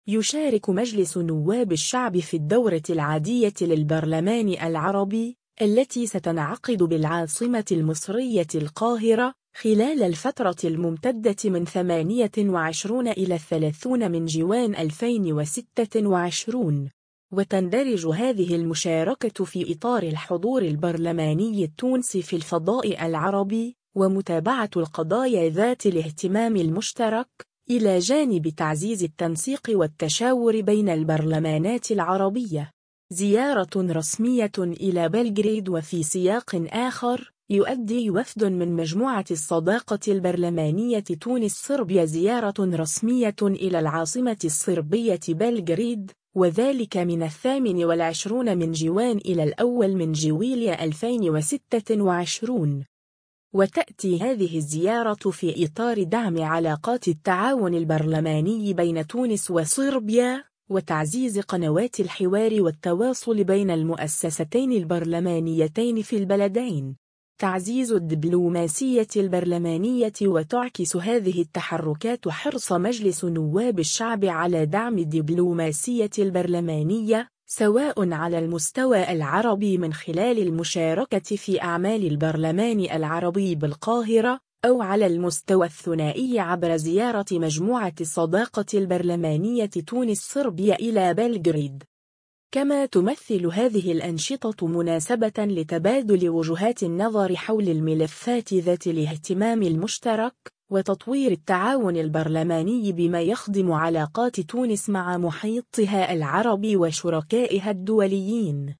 يشارك مجلس نواب الشعب في الدورة العادية للبرلمان العربي التي ستنعقد بالعاصمة المصرية القاهرة خلال الفترة الممتدة من 28 إلى 30 من جوان 2026، وتندرج هذه المشاركة في إطار الحضور البرلماني التونسي في الفضاء العربي ومتابعة القضايا ذات الاهتمام المشترك، إلى جانب تعزيز التنسيق والتشاور بين البرلمانات العربية. زيارة رسمية إلى بلغراد. وفي سياق آخر، يؤدي وفد من مجموعة الصداقة البرلمانية تونس صربيا زيارة رسمية إلى العاصمة الصربية بلغراد، وذلك من 28 من جوان إلى 1 من جويلية 2026. وتأتي هذه الزيارة في إطار دعم علاقات التعاون البرلماني بين تونس وصربيا، وتعزيز قنوات الحوار والتواصل بين المؤسستين البرلمانيتين في البلدين. تعزيز الدبلوماسية البرلمانية. وتعكس هذه التحركات حرص مجلس نواب الشعب على دعم الدبلوماسية البرلمانية، سواء على المستوى العربي من خلال المشاركة في أعمال البرلمان العربي بالقاهرة، أو على المستوى الثنائي عبر زيارة مجموعة الصداقة البرلمانية تونس-صربيا إلى بلغراد. كما تمثل هذه الأنشطة مناسبة لتبادل وجهات النظر حول الملفات ذات الاهتمام المشترك، وتطوير التعاون البرلماني بما يخدم علاقات تونس مع محيطها العربي وشركائها الدوليين.